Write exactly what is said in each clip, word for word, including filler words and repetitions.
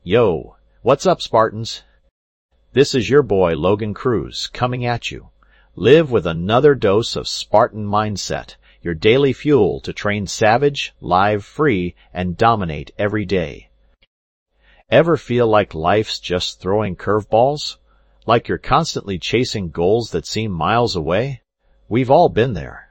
Yo, what's up, Spartans? This is your boy, Logan Cruz, coming at you. Live with another dose of Spartan mindset, your daily fuel to train savage, live free, and dominate every day. Ever feel like life's just throwing curveballs? Like you're constantly chasing goals that seem miles away? We've all been there.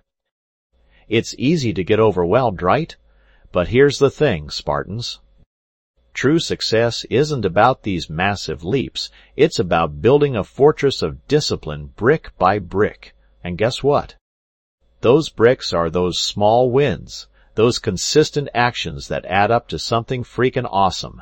It's easy to get overwhelmed, right? But here's the thing, Spartans. True success isn't about these massive leaps. It's about building a fortress of discipline brick by brick. And guess what? Those bricks are those small wins, those consistent actions that add up to something freaking awesome.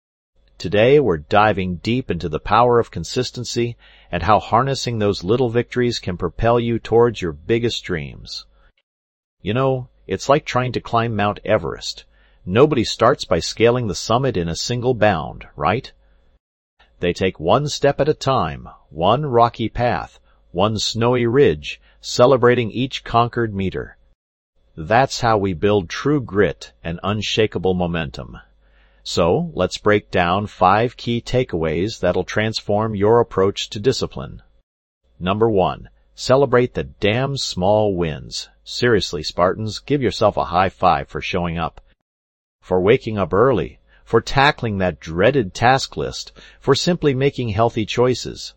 Today we're diving deep into the power of consistency and how harnessing those little victories can propel you towards your biggest dreams. You know, it's like trying to climb Mount Everest. Nobody starts by scaling the summit in a single bound, right? They take one step at a time, one rocky path, one snowy ridge, celebrating each conquered meter. That's how we build true grit and unshakable momentum. So, let's break down five key takeaways that'll transform your approach to discipline. Number one, celebrate the damn small wins. Seriously, Spartans, give yourself a high five for showing up. For waking up early, for tackling that dreaded task list, for simply making healthy choices.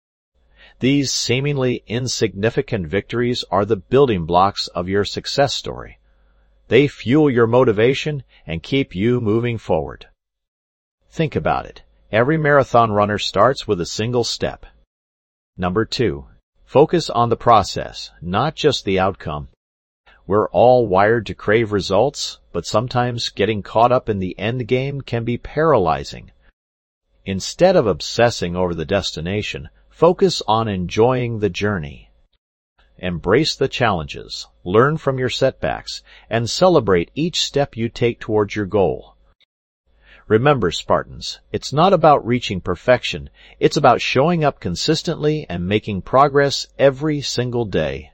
These seemingly insignificant victories are the building blocks of your success story. They fuel your motivation and keep you moving forward. Think about it. Every marathon runner starts with a single step. Number two, focus on the process, not just the outcome. We're all wired to crave results, but sometimes getting caught up in the end game can be paralyzing. Instead of obsessing over the destination, focus on enjoying the journey. Embrace the challenges, learn from your setbacks, and celebrate each step you take towards your goal. Remember, Spartans, it's not about reaching perfection. It's about showing up consistently and making progress every single day.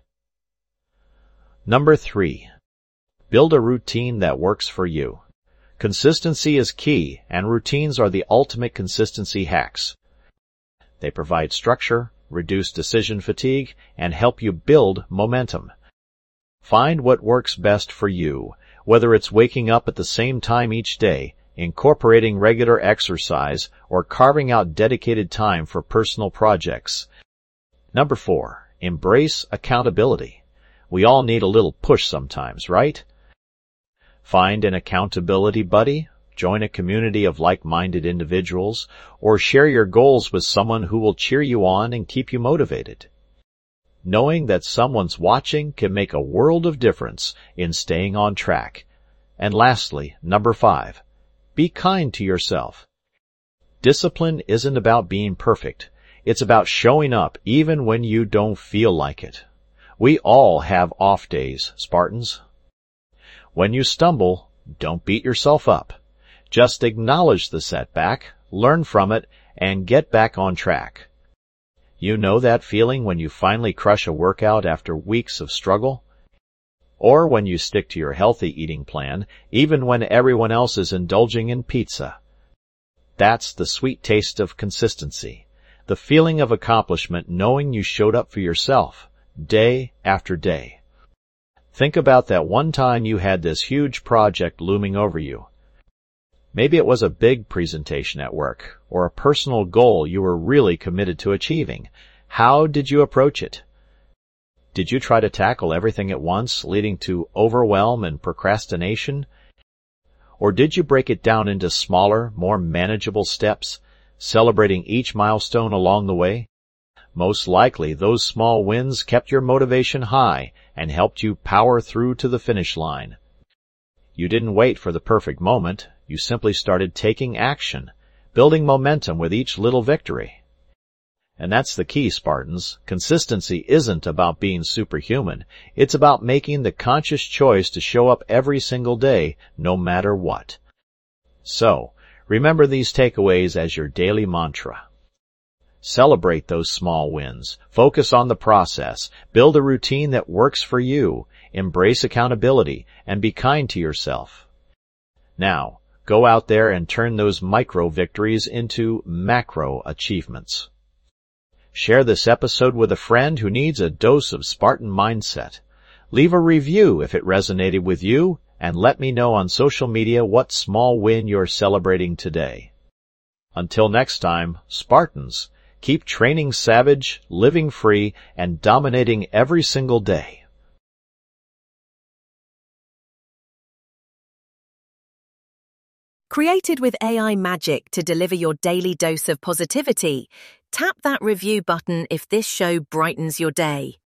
Number three, build a routine that works for you. Consistency is key, and routines are the ultimate consistency hacks. They provide structure, reduce decision fatigue, and help you build momentum. Find what works best for you, whether it's waking up at the same time each day, incorporating regular exercise, or carving out dedicated time for personal projects. Number four, embrace accountability. We all need a little push sometimes, right? Find an accountability buddy, join a community of like-minded individuals, or share your goals with someone who will cheer you on and keep you motivated. Knowing that someone's watching can make a world of difference in staying on track. And lastly, number five, be kind to yourself. Discipline isn't about being perfect. It's about showing up even when you don't feel like it. We all have off days, Spartans. When you stumble, don't beat yourself up. Just acknowledge the setback, learn from it, and get back on track. You know that feeling when you finally crush a workout after weeks of struggle? Or when you stick to your healthy eating plan, even when everyone else is indulging in pizza. That's the sweet taste of consistency, the feeling of accomplishment knowing you showed up for yourself, day after day. Think about that one time you had this huge project looming over you. Maybe it was a big presentation at work, or a personal goal you were really committed to achieving. How did you approach it? Did you try to tackle everything at once, leading to overwhelm and procrastination? Or did you break it down into smaller, more manageable steps, celebrating each milestone along the way? Most likely, those small wins kept your motivation high and helped you power through to the finish line. You didn't wait for the perfect moment. You simply started taking action, building momentum with each little victory. And that's the key, Spartans. Consistency isn't about being superhuman. It's about making the conscious choice to show up every single day, no matter what. So, remember these takeaways as your daily mantra. Celebrate those small wins. Focus on the process. Build a routine that works for you. Embrace accountability and be kind to yourself. Now, go out there and turn those micro victories into macro achievements. Share this episode with a friend who needs a dose of Spartan mindset. Leave a review if it resonated with you, and let me know on social media what small win you're celebrating today. Until next time, Spartans, keep training savage, living free, and dominating every single day. Created with A I magic to deliver your daily dose of positivity, tap that review button if this show brightens your day.